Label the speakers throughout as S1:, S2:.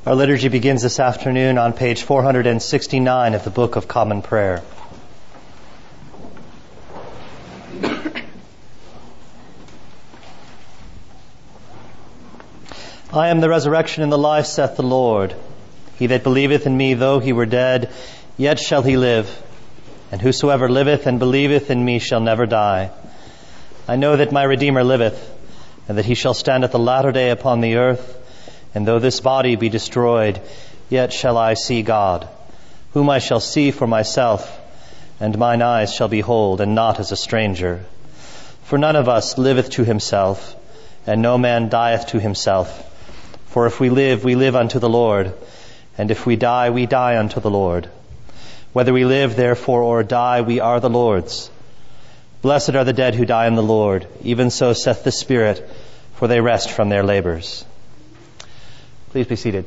S1: Our liturgy begins this afternoon on page 469 of the Book of Common Prayer. I am the resurrection and the life, saith the Lord. He that believeth in me, though he were dead, yet shall he live. And whosoever liveth and believeth in me shall never die. I know that my Redeemer liveth, and that he shall stand at the latter day upon the earth. And though this body be destroyed, yet shall I see God, whom I shall see for myself, and mine eyes shall behold, and not as a stranger. For none of us liveth to himself, and no man dieth to himself. For if we live unto the Lord, and if we die unto the Lord. Whether we live, therefore, or die, we are the Lord's. Blessed are the dead who die in the Lord. Even so saith the Spirit, for they rest from their labors. Please be seated.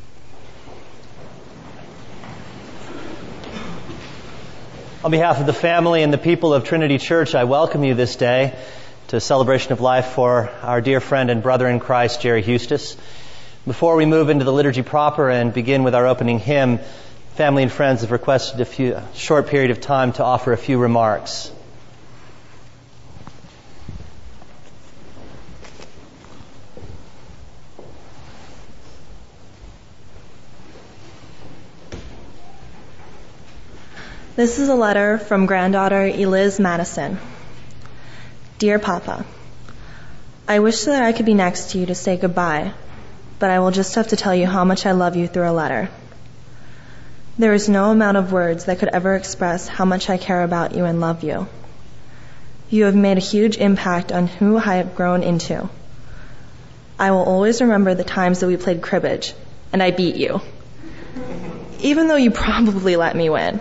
S1: On behalf of the family and the people of Trinity Church, I welcome you this day to a celebration of life for our dear friend and brother in Christ, Jerry Hustis. Before we move into the liturgy proper and begin with our opening hymn, family and friends have requested a short period of time to offer a few remarks.
S2: This is a letter from granddaughter Eliz Madison. Dear Papa, I wish that I could be next to you to say goodbye, but I will just have to tell you how much I love you through a letter. There is no amount of words that could ever express how much I care about you and love you. You have made a huge impact on who I have grown into. I will always remember the times that we played cribbage, and I beat you, even though you probably let me win.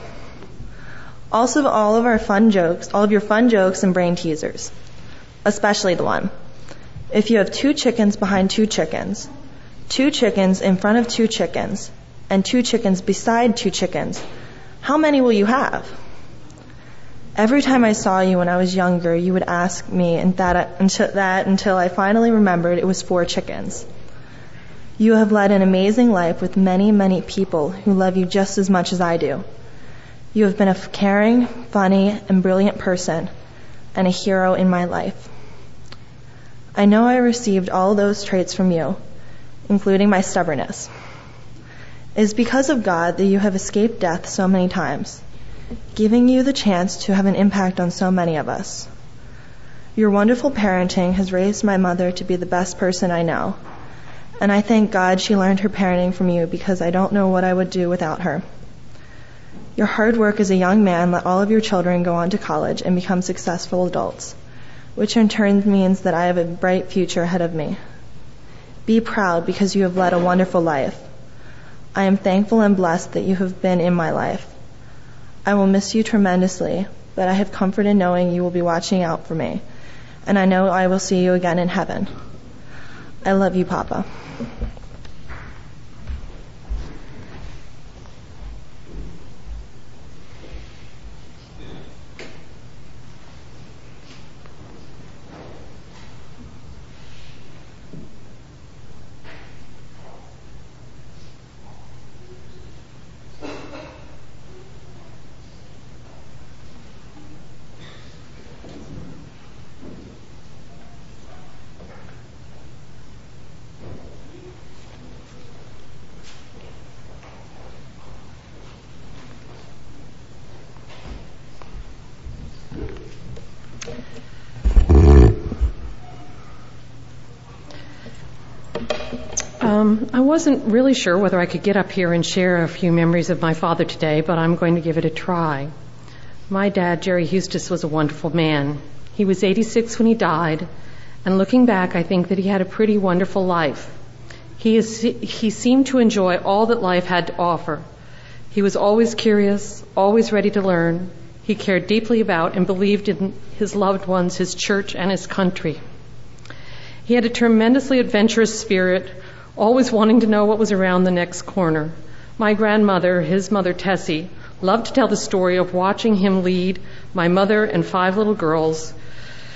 S2: Also, all of your fun jokes and brain teasers, especially the one. If you have 2 chickens behind 2 chickens, 2 chickens in front of 2 chickens, and 2 chickens beside 2 chickens, how many will you have? Every time I saw you when I was younger, you would ask me until I finally remembered it was 4 chickens. You have led an amazing life with many, many people who love you just as much as I do. You have been a caring, funny, and brilliant person, and a hero in my life. I know I received all those traits from you, including my stubbornness. It is because of God that you have escaped death so many times, giving you the chance to have an impact on so many of us. Your wonderful parenting has raised my mother to be the best person I know, and I thank God she learned her parenting from you because I don't know what I would do without her. Your hard work as a young man let all of your children go on to college and become successful adults, which in turn means that I have a bright future ahead of me. Be proud because you have led a wonderful life. I am thankful and blessed that you have been in my life. I will miss you tremendously, but I have comfort in knowing you will be watching out for me, and I know I will see you again in heaven. I love you, Papa.
S3: I wasn't really sure whether I could get up here and share a few memories of my father today, but I'm going to give it a try. My dad, Jerry Hustis, was a wonderful man. He was 86 when he died, and looking back, I think that he had a pretty wonderful life. He seemed to enjoy all that life had to offer. He was always curious, always ready to learn. He cared deeply about and believed in his loved ones, his church, and his country. He had a tremendously adventurous spirit, always wanting to know what was around the next corner. My grandmother, his mother Tessie, loved to tell the story of watching him lead my mother and 5 little girls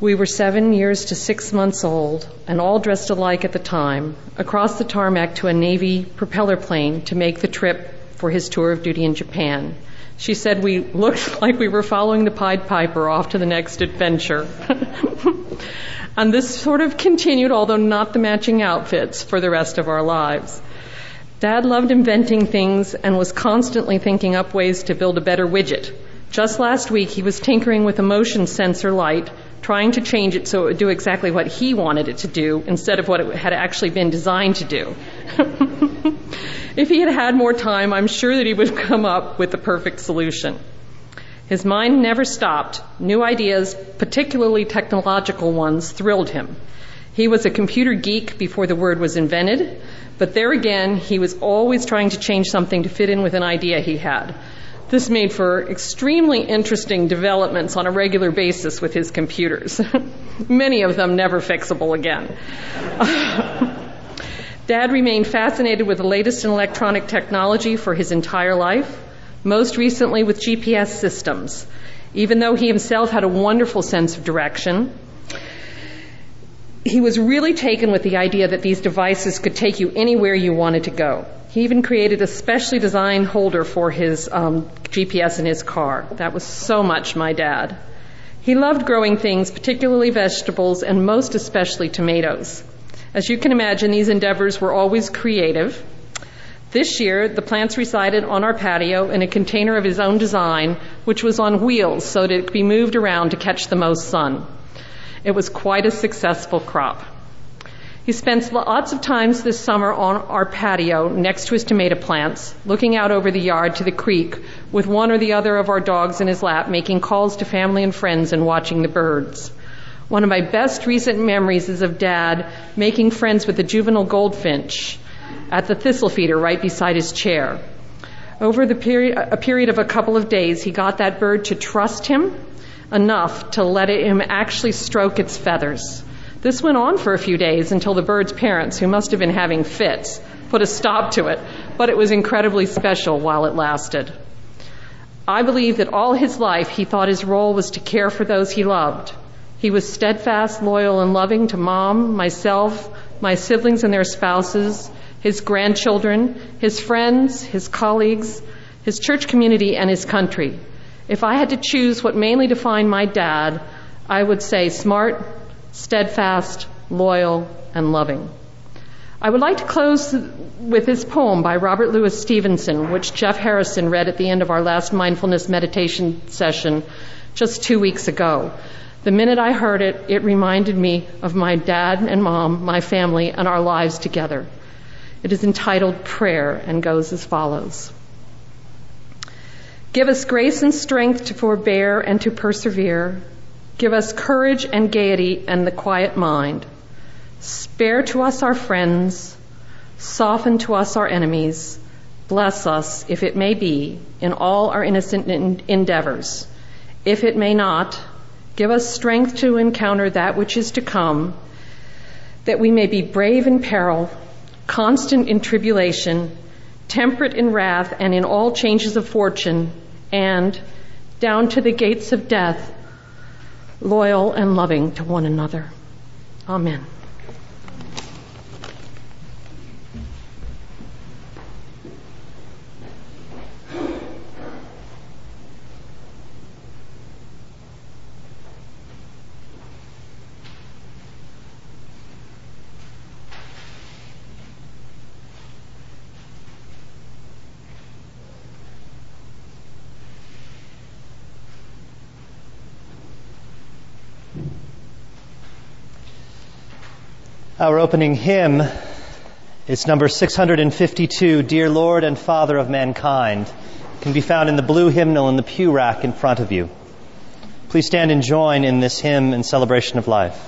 S3: We were 7 years to 6 months old and all dressed alike at the time, across the tarmac to a Navy propeller plane to make the trip for his tour of duty in Japan. She said we looked like we were following the Pied Piper off to the next adventure. And this sort of continued, although not the matching outfits, for the rest of our lives. Dad loved inventing things and was constantly thinking up ways to build a better widget. Just last week, he was tinkering with a motion sensor light, trying to change it so it would do exactly what he wanted it to do instead of what it had actually been designed to do. If he had had more time, I'm sure that he would come up with the perfect solution. His mind never stopped. New ideas, particularly technological ones, thrilled him. He was a computer geek before the word was invented, but there again, he was always trying to change something to fit in with an idea he had. This made for extremely interesting developments on a regular basis with his computers. Many of them never fixable again. Dad remained fascinated with the latest in electronic technology for his entire life, most recently with GPS systems. Even though he himself had a wonderful sense of direction, he was really taken with the idea that these devices could take you anywhere you wanted to go. He even created a specially designed holder for his GPS in his car. That was so much my dad. He loved growing things, particularly vegetables, and most especially tomatoes. As you can imagine, these endeavors were always creative. This year, the plants resided on our patio in a container of his own design, which was on wheels so that it could be moved around to catch the most sun. It was quite a successful crop. He spent lots of times this summer on our patio next to his tomato plants, looking out over the yard to the creek with one or the other of our dogs in his lap, making calls to family and friends and watching the birds. One of my best recent memories is of Dad making friends with the juvenile goldfinch at the thistle feeder right beside his chair. Over a period of a couple of days, he got that bird to trust him enough to let him actually stroke its feathers. This went on for a few days until the bird's parents, who must have been having fits, put a stop to it, but it was incredibly special while it lasted. I believe that all his life he thought his role was to care for those he loved. He was steadfast, loyal, and loving to Mom, myself, my siblings and their spouses, his grandchildren, his friends, his colleagues, his church community, and his country. If I had to choose what mainly defined my dad, I would say smart, steadfast, loyal, and loving. I would like to close with this poem by Robert Louis Stevenson, which Jeff Harrison read at the end of our last mindfulness meditation session just 2 weeks ago. The minute I heard it, it reminded me of my dad and mom, my family, and our lives together. It is entitled Prayer and goes as follows. Give us grace and strength to forbear and to persevere. Give us courage and gaiety and the quiet mind. Spare to us our friends. Soften to us our enemies. Bless us, if it may be, in all our innocent endeavors. If it may not, give us strength to encounter that which is to come, that we may be brave in peril, constant in tribulation, temperate in wrath and in all changes of fortune, and, down to the gates of death, loyal and loving to one another. Amen.
S1: Our opening hymn is number 652, Dear Lord and Father of Mankind. It can be found in the blue hymnal in the pew rack in front of you. Please stand and join in this hymn in celebration of life.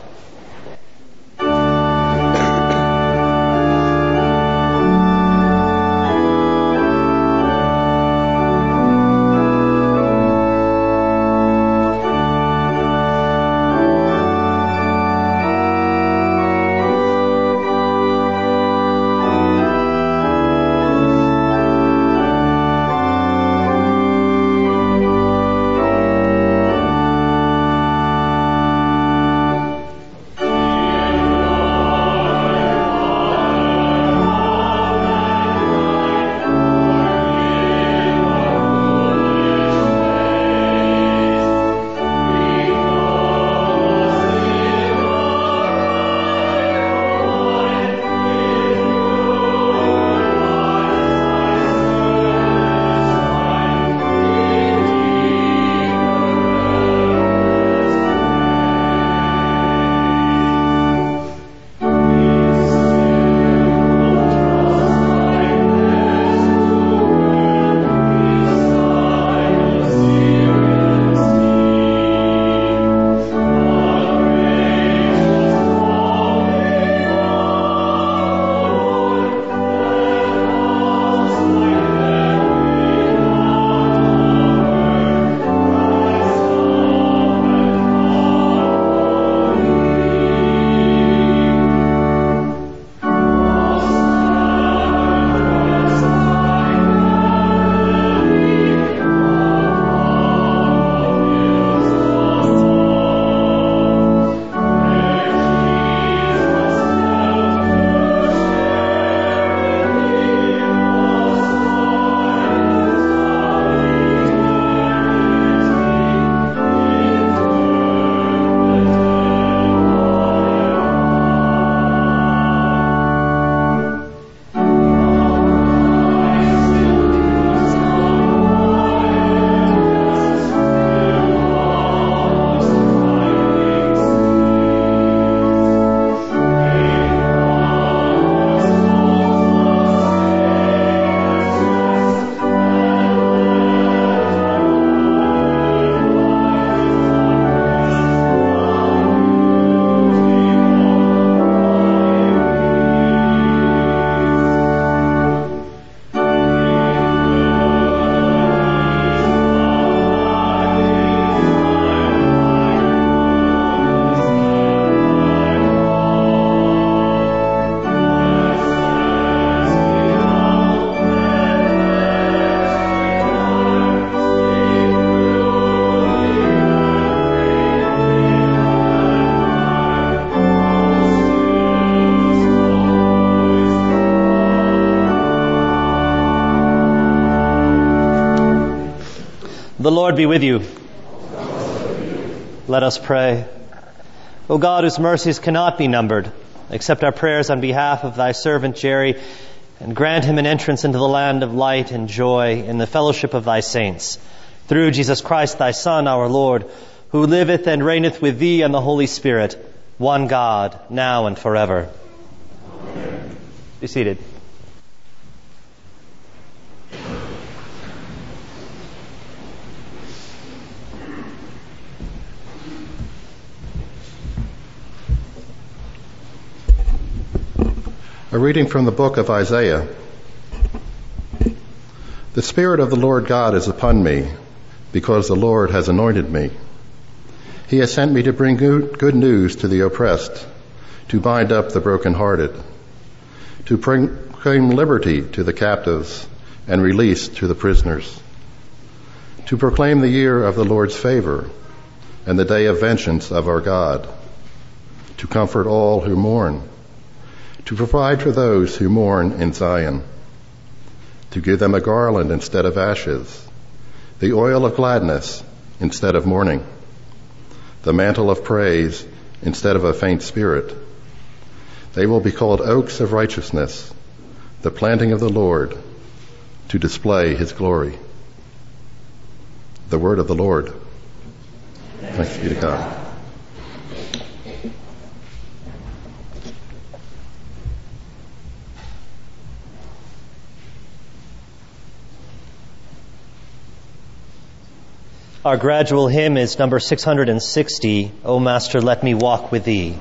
S1: The Lord be with you. Let us pray. O God, whose mercies cannot be numbered, accept our prayers on behalf of thy servant Jerry, and grant him an entrance into the land of light and joy in the fellowship of thy saints. Through Jesus Christ, thy Son, our Lord, who liveth and reigneth with thee and the Holy Spirit, one God, now and forever. Amen. Be seated.
S4: A reading from the book of Isaiah. The Spirit of the Lord God is upon me, because the Lord has anointed me. He has sent me to bring good news to the oppressed, to bind up the brokenhearted, to proclaim liberty to the captives and release to the prisoners, to proclaim the year of the Lord's favor and the day of vengeance of our God, to comfort all who mourn, to provide for those who mourn in Zion, to give them a garland instead of ashes, the oil of gladness instead of mourning, the mantle of praise instead of a faint spirit. They will be called oaks of righteousness, the planting of the Lord, to display his glory. The word of the Lord. Thanks be to God.
S1: Our gradual hymn is number 660, O Master, Let Me Walk With Thee.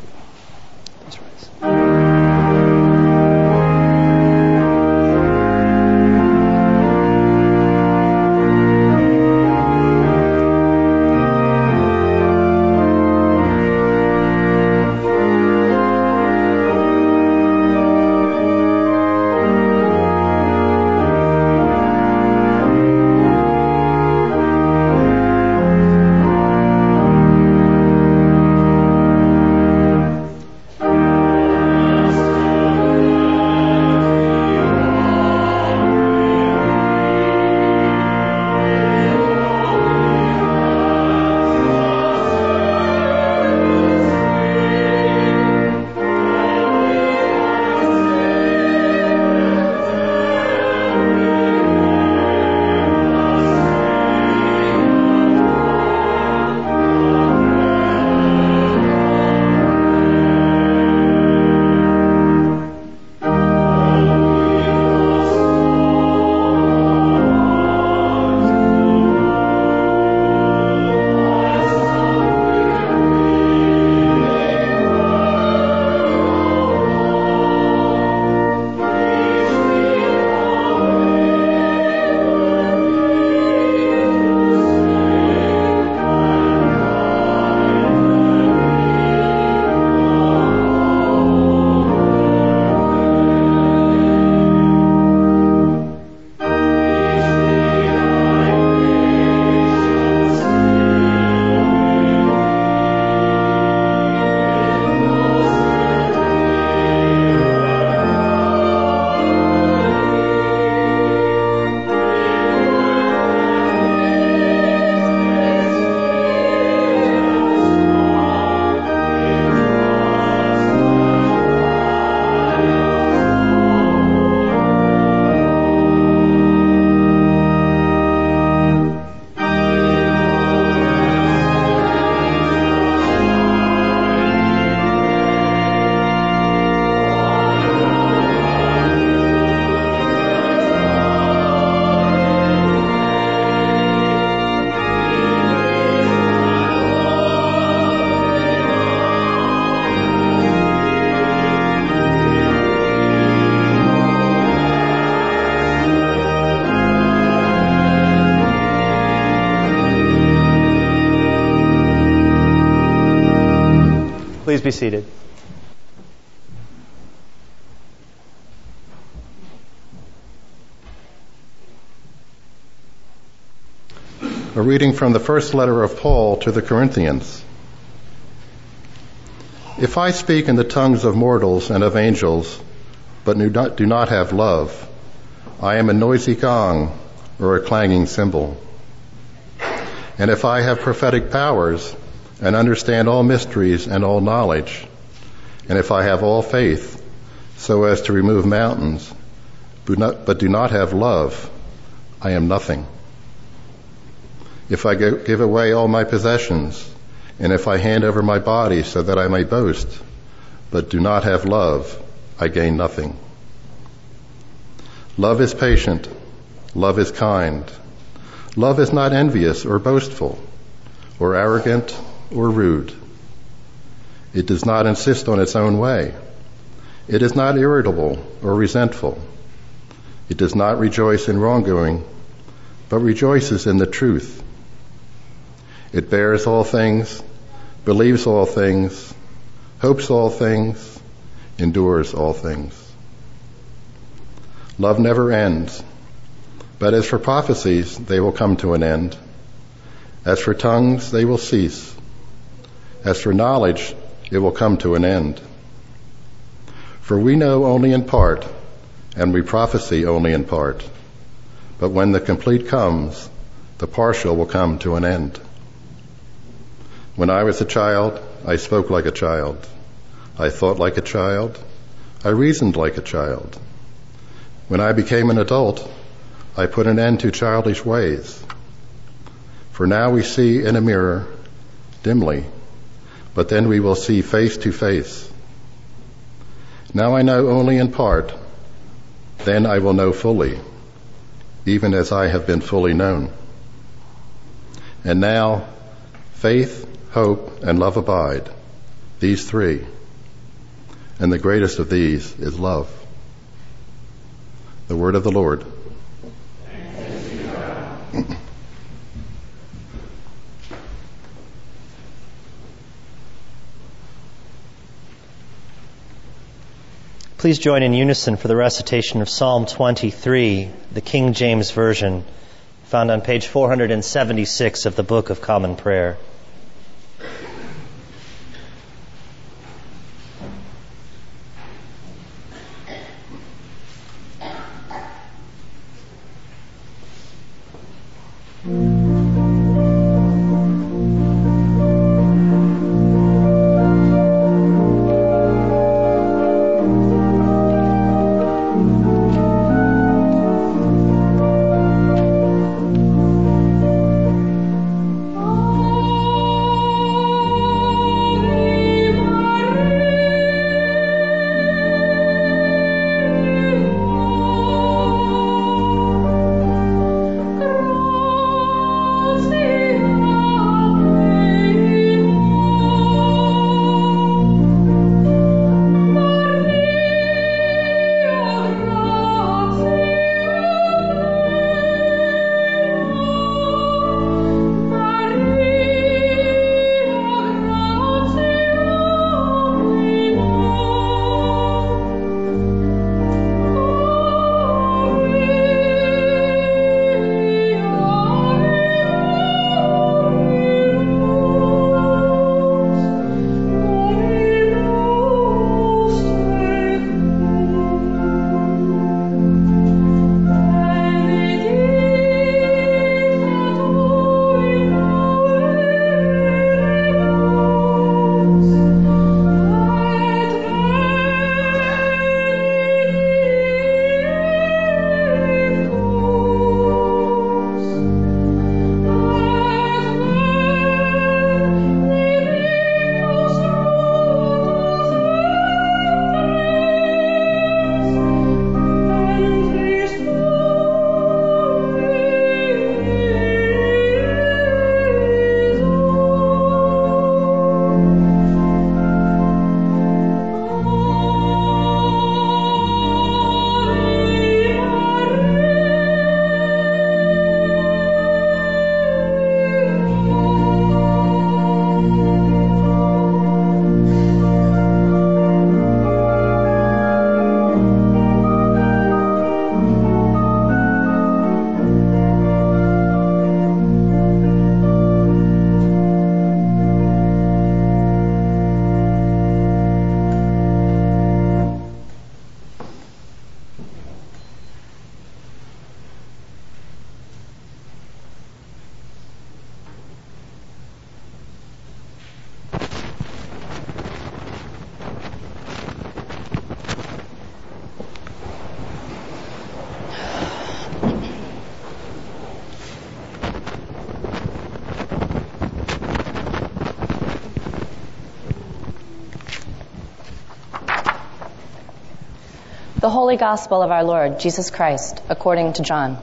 S1: Please be seated.
S4: A reading from the first letter of Paul to the Corinthians. If I speak in the tongues of mortals and of angels, but do not have love, I am a noisy gong or a clanging cymbal. And if I have prophetic powers and understand all mysteries and all knowledge, and if I have all faith so as to remove mountains, but do not have love, I am nothing. If I give away all my possessions, and if I hand over my body so that I may boast, but do not have love, I gain nothing. Love is patient. Love is kind. Love is not envious or boastful, or arrogant or rude. It does not insist on its own way. It is not irritable or resentful. It does not rejoice in wrongdoing, but rejoices in the truth. It bears all things, believes all things, hopes all things, endures all things. Love never ends, but as for prophecies, they will come to an end. As for tongues, they will cease. As for knowledge, it will come to an end. For we know only in part, and we prophesy only in part. But when the complete comes, the partial will come to an end. When I was a child, I spoke like a child. I thought like a child. I reasoned like a child. When I became an adult, I put an end to childish ways. For now we see in a mirror, dimly, but then we will see face to face. Now I know only in part, then I will know fully, even as I have been fully known. And now, faith, hope, and love abide, these three, and the greatest of these is love. The word of the Lord.
S5: Thanks be to God.
S1: Please join in unison for the recitation of Psalm 23, the King James Version, found on page 476 of the Book of Common Prayer.
S5: Oh
S6: The Holy Gospel of our Lord Jesus Christ, according to John.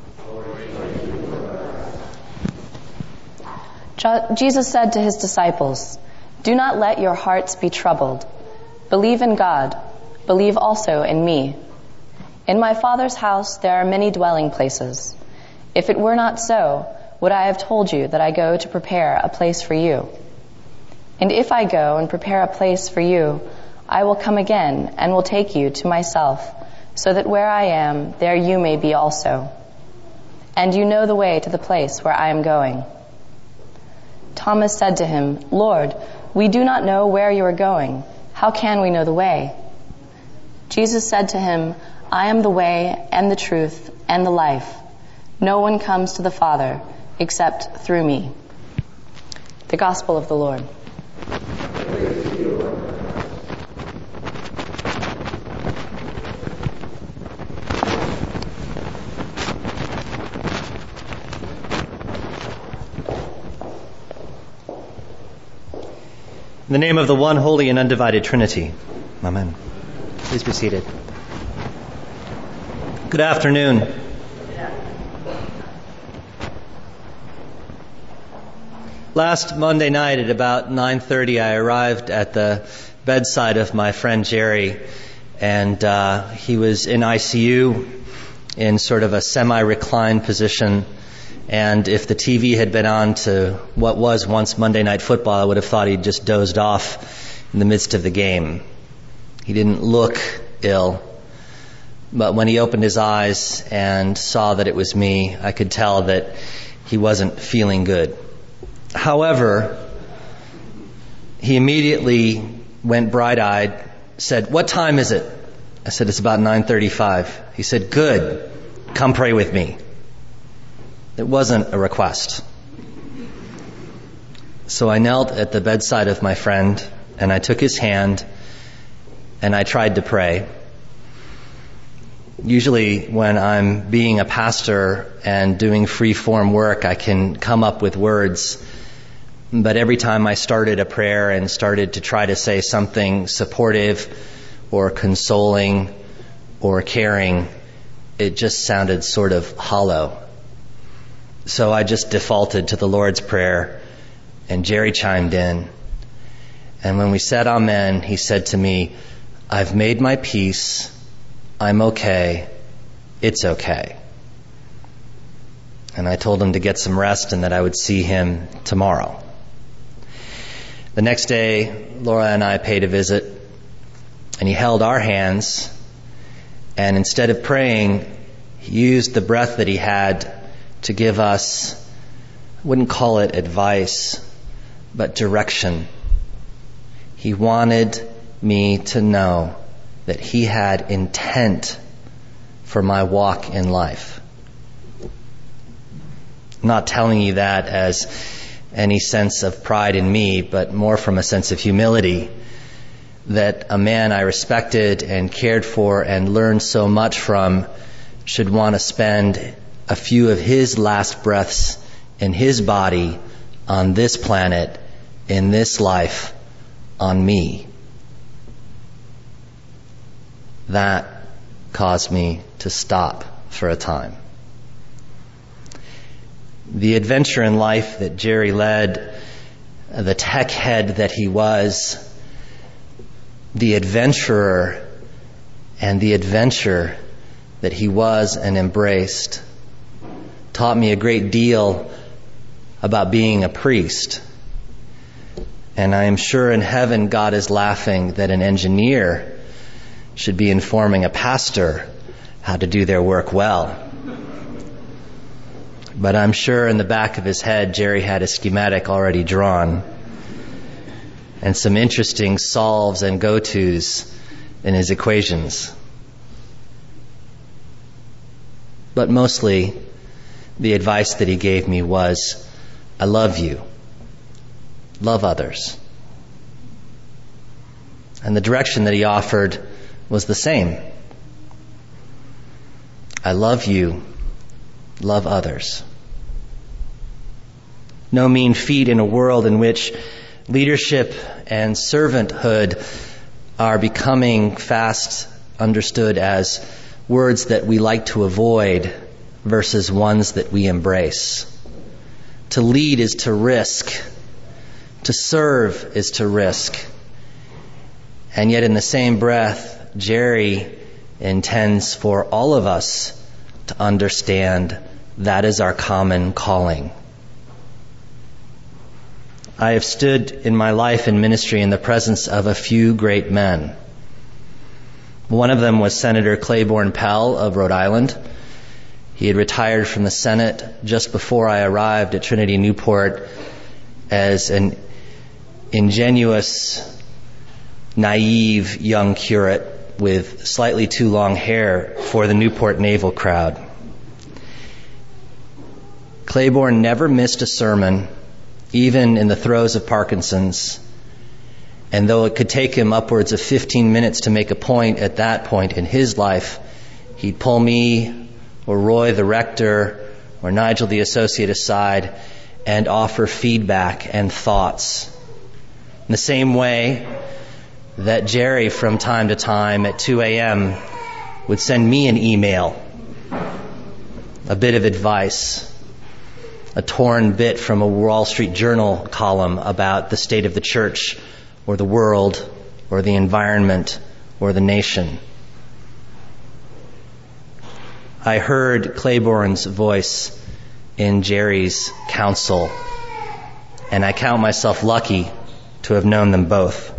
S6: Jesus said to his disciples, "Do not let your hearts be troubled. Believe in God. Believe also in me. In my Father's house there are many dwelling places. If it were not so, would I have told you that I go to prepare a place for you? And if I go and prepare a place for you, I will come again and will take you to myself, so that where I am, there you may be also. And you know the way to the place where I am going." Thomas said to him, "Lord, we do not know where you are going. How can we know the way?" Jesus said to him, "I am the way and the truth and the life. No one comes to the Father except through me." The Gospel of the Lord.
S1: In the name of the one holy and undivided Trinity. Amen. Please be seated. Good afternoon. Last Monday night at about 9:30, I arrived at the bedside of my friend Jerry, and he was in ICU in sort of a semi-reclined position. And if the TV had been on to what was once Monday Night Football, I would have thought he'd just dozed off in the midst of the game. He didn't look ill, but when he opened his eyes and saw that it was me, I could tell that he wasn't feeling good. However, he immediately went bright-eyed, said, "What time is it?" I said, "It's about 9:35. He said, "Good. Come pray with me." It wasn't a request. So I knelt at the bedside of my friend, and I took his hand, and I tried to pray. Usually when I'm being a pastor and doing free-form work, I can come up with words. But every time I started a prayer and started to try to say something supportive or consoling or caring, it just sounded sort of hollow. So I just defaulted to the Lord's Prayer, and Jerry chimed in. And when we said Amen, he said to me, "I've made my peace. I'm okay. It's okay." And I told him to get some rest and that I would see him tomorrow. The next day, Laura and I paid a visit, and he held our hands, and instead of praying, he used the breath that he had to give us, I wouldn't call it advice, but direction. He wanted me to know that he had intent for my walk in life. I'm not telling you that as any sense of pride in me, but more from a sense of humility, that a man I respected and cared for and learned so much from should want to spend a few of his last breaths in his body on this planet, in this life, on me. That caused me to stop for a time. The adventure in life that Jerry led, the tech head that he was, the adventurer and the adventure that he was and embraced, taught me a great deal about being a priest. And I am sure in heaven God is laughing that an engineer should be informing a pastor how to do their work well. But I'm sure in the back of his head, Jerry had a schematic already drawn and some interesting solves and go-tos in his equations. But mostly, the advice that he gave me was, I love you. Love others. And the direction that he offered was the same. I love you. Love others. No mean feat in a world in which leadership and servanthood are becoming fast understood as words that we like to avoid versus ones that we embrace. To lead is to risk. To serve is to risk. And yet in the same breath, Jerry intends for all of us to understand that is our common calling. I have stood in my life and ministry in the presence of a few great men. One of them was Senator Claiborne Pell of Rhode Island. He had retired from the Senate just before I arrived at Trinity Newport as an ingenuous, naive young curate with slightly too long hair for the Newport naval crowd. Claiborne never missed a sermon, even in the throes of Parkinson's. And though it could take him upwards of 15 minutes to make a point at that point in his life, he'd pull me or Roy the rector or Nigel the associate aside and offer feedback and thoughts. In the same way that Jerry from time to time at 2 a.m. would send me an email, a bit of advice, a torn bit from a Wall Street Journal column about the state of the church or the world or the environment or the nation. I heard Claiborne's voice in Jerry's counsel, and I count myself lucky to have known them both.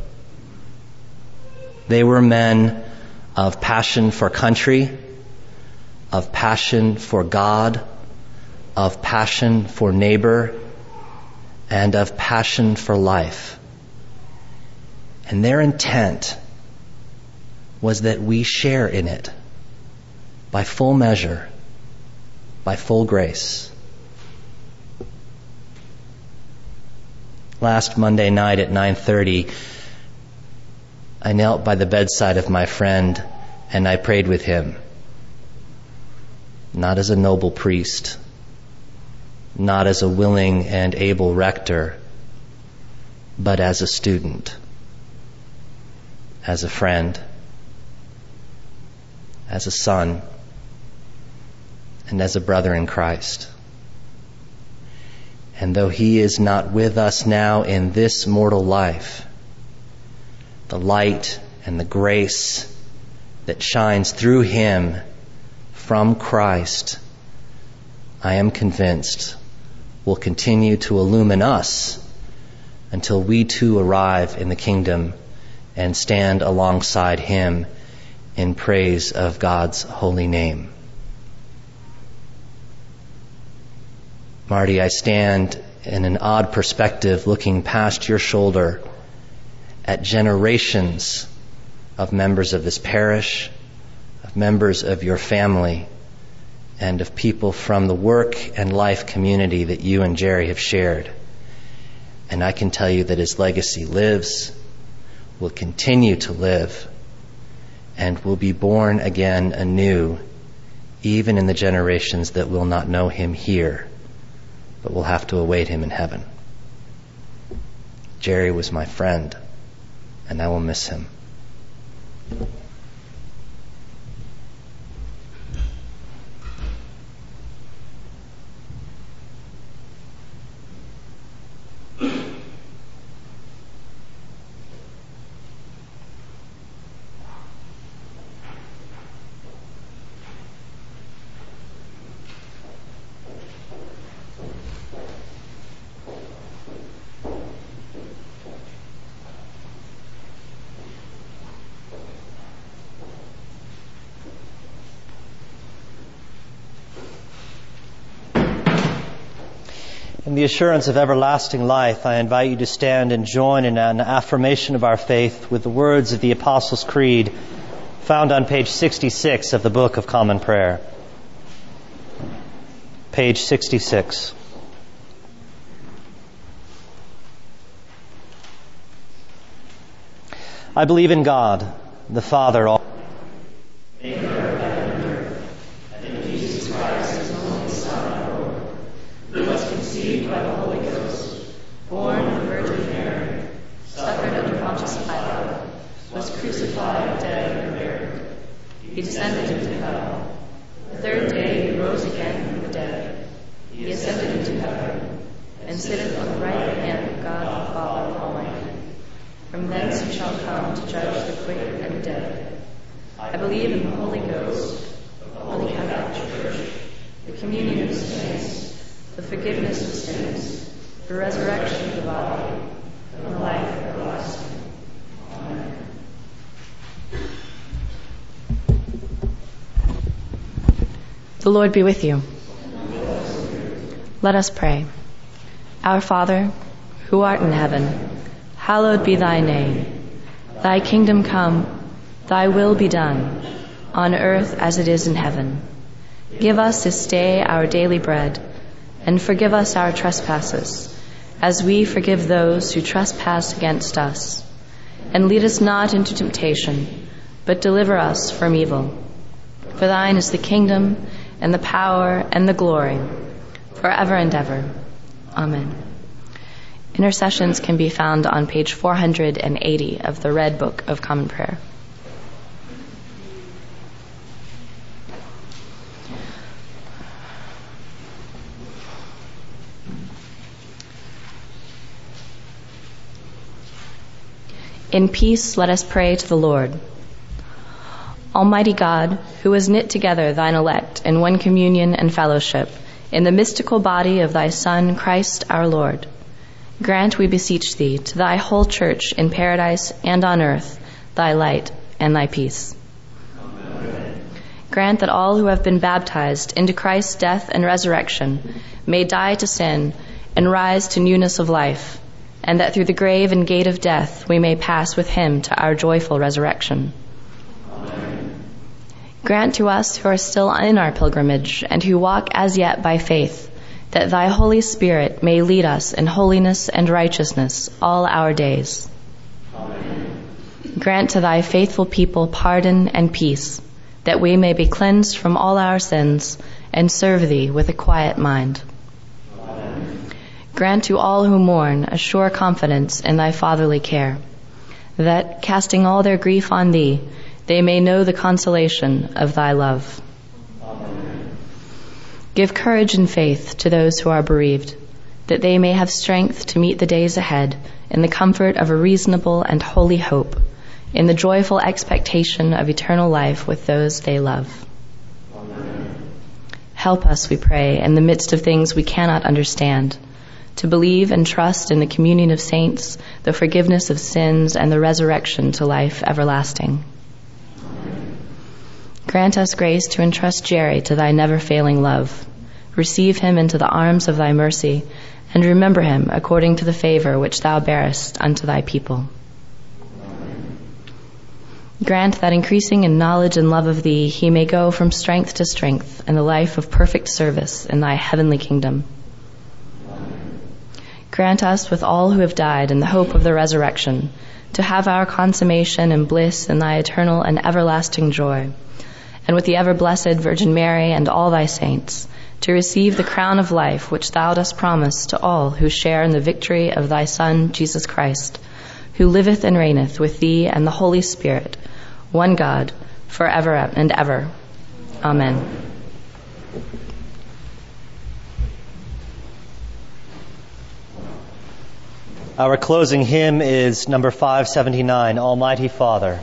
S1: They were men of passion for country, of passion for God, of passion for neighbor, and of passion for life. And their intent was that we share in it by full measure, by full grace. Last Monday night at 9:30, I knelt by the bedside of my friend and I prayed with him. Not as a noble priest, not as a willing and able rector, but as a student, as a friend, as a son, and as a brother in Christ. And though he is not with us now in this mortal life, the light and the grace that shines through him from Christ, I am convinced, will continue to illumine us until we too arrive in the kingdom and stand alongside him in praise of God's holy name. Marty, I stand in an odd perspective looking past your shoulder at generations of members of this parish, of members of your family, and of people from the work and life community that you and Jerry have shared. And I can tell you that his legacy lives, will continue to live, and will be born again anew, even in the generations that will not know him here, but will have to await him in heaven. Jerry was my friend, and I will miss him. In the assurance of everlasting life, I invite you to stand and join in an affirmation of our faith with the words of the Apostles' Creed found on page 66 of the Book of Common Prayer. Page 66. I believe in God, the Father Almighty, maker of heaven and earth, and in Jesus Christ, his only Son, our Lord, who was conceived by the Holy Ghost, born of the Virgin Mary, suffered under Pontius Pilate, was crucified, dead, and buried.
S7: He descended into hell. The third day he rose again from the dead. He ascended into heaven, and sitteth on the right hand of God the Father Almighty. From thence he shall come to judge the quick and the dead. I believe in the Holy Ghost, the Holy Catholic Church, the communion of saints, the forgiveness of sins, the resurrection of the body, and the life everlasting. Amen.
S6: The Lord be with you. Let us pray. Our Father, who art in heaven, hallowed be thy name. Thy kingdom come, thy will be done, on earth as it is in heaven. Give us this day our daily bread, and forgive us our trespasses, as we forgive those who trespass against us. And lead us not into temptation, but deliver us from evil. For thine is the kingdom, and the power, and the glory, forever and ever. Amen. Intercessions can be found on page 480 of the Red Book of Common Prayer. In peace, let us pray to the Lord. Almighty God, who has knit together thine elect in one communion and fellowship, in the mystical body of thy Son, Christ our Lord, grant, we beseech thee, to thy whole church in paradise and on earth, thy light and thy peace. Amen. Grant that all who have been baptized into Christ's death and resurrection may die to sin and rise to newness of life, and that through the grave and gate of death we may pass with him to our joyful resurrection. Grant to us who are still in our pilgrimage and who walk as yet by faith, that thy Holy Spirit may lead us in holiness and righteousness all our days. Amen. Grant to thy faithful people pardon and peace, that we may be cleansed from all our sins and serve thee with a quiet mind. Amen. Grant to all who mourn a sure confidence in thy fatherly care, that, casting all their grief on thee, they may know the consolation of thy love. Amen. Give courage and faith to those who are bereaved, that they may have strength to meet the days ahead in the comfort of a reasonable and holy hope, in the joyful expectation of eternal life with those they love. Amen. Help us, we pray, in the midst of things we cannot understand, to believe and trust in the communion of saints, the forgiveness of sins, and the resurrection to life everlasting. Grant us grace to entrust Jerry to thy never-failing love. Receive him into the arms of thy mercy, and remember him according to the favor which thou bearest unto thy people. Grant that increasing in knowledge and love of thee, he may go from strength to strength in the life of perfect service in thy heavenly kingdom. Grant us, with all who have died in the hope of the resurrection, to have our consummation and bliss in thy eternal and everlasting joy, and with the ever-blessed Virgin Mary and all thy saints, to receive the crown of life which thou dost promise to all who share in the victory of thy Son, Jesus Christ, who liveth and reigneth with thee and the Holy Spirit, one God, forever and ever. Amen.
S1: Our closing hymn is number 579, Almighty Father.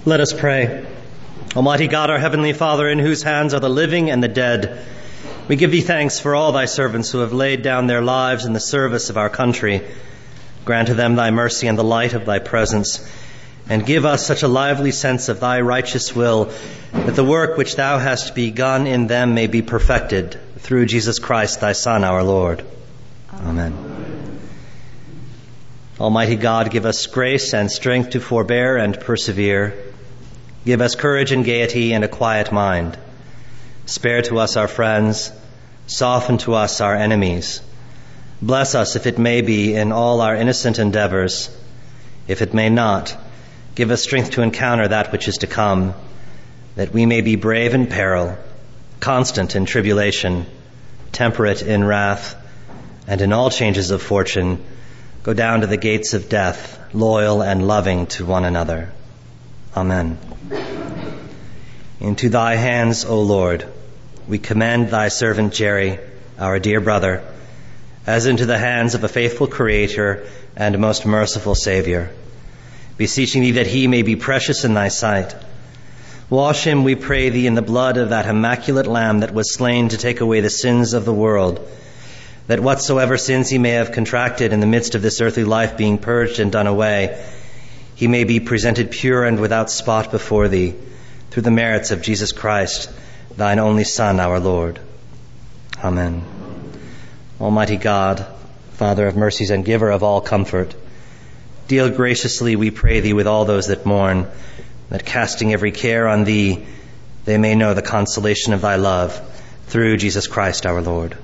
S1: Let us pray. Almighty God, our Heavenly Father, in whose hands are the living and the dead, we give thee thanks for all thy servants who have laid down their lives in the service of our country. Grant to them thy mercy and the light of thy presence, and give us such a lively sense of thy righteous will that the work which thou hast begun in them may be perfected through Jesus Christ, thy Son, our Lord. Amen. Almighty God, give us grace and strength to forbear and persevere. Give us courage and gaiety and a quiet mind. Spare to us our friends. Soften to us our enemies. Bless us, if it may be, in all our innocent endeavors. If it may not, give us strength to encounter that which is to come, that we may be brave in peril, constant in tribulation, temperate in wrath, and in all changes of fortune, go down to the gates of death, loyal and loving to one another. Amen. Into thy hands, O Lord, we commend thy servant Jerry, our dear brother, as into the hands of a faithful Creator and most merciful Savior, beseeching thee that he may be precious in thy sight. Wash him, we pray thee, in the blood of that immaculate Lamb that was slain to take away the sins of the world, that whatsoever sins he may have contracted in the midst of this earthly life being purged and done away, he may be presented pure and without spot before thee, through the merits of Jesus Christ, thine only Son, our Lord. Amen. Almighty God, Father of mercies and giver of all comfort, deal graciously, we pray thee, with all those that mourn, that casting every care on thee, they may know the consolation of thy love, through Jesus Christ our Lord.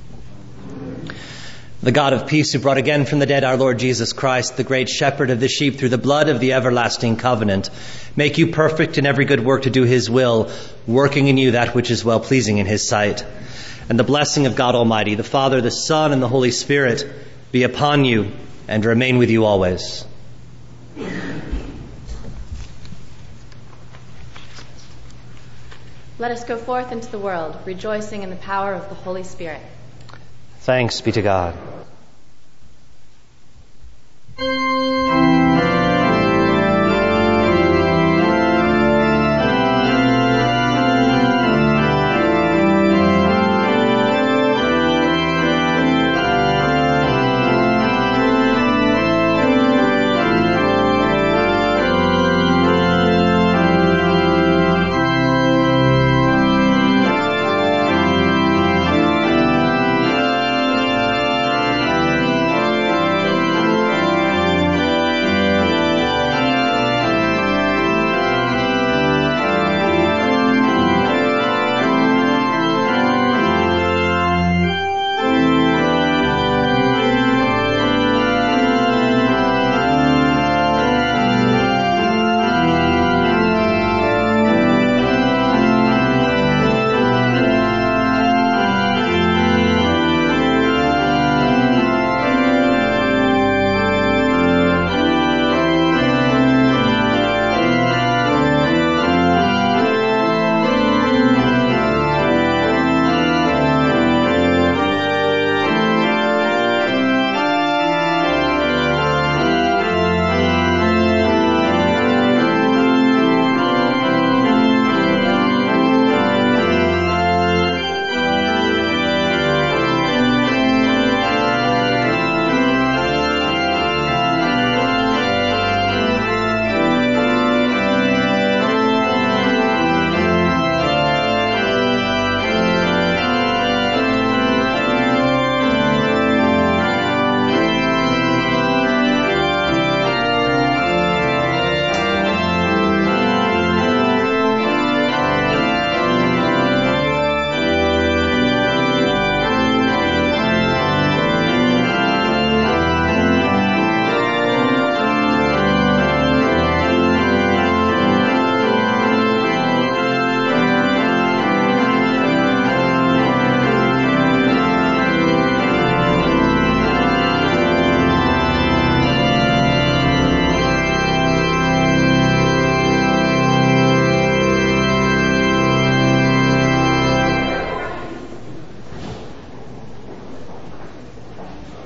S1: The God of peace, who brought again from the dead our Lord Jesus Christ, the great shepherd of the sheep, through the blood of the everlasting covenant, make you perfect in every good work to do his will, working in you that which is well-pleasing in his sight. And the blessing of God Almighty, the Father, the Son, and the Holy Spirit be upon you and remain with you always.
S7: Let us go forth into the world, rejoicing in the power of the Holy Spirit.
S1: Thanks be to God.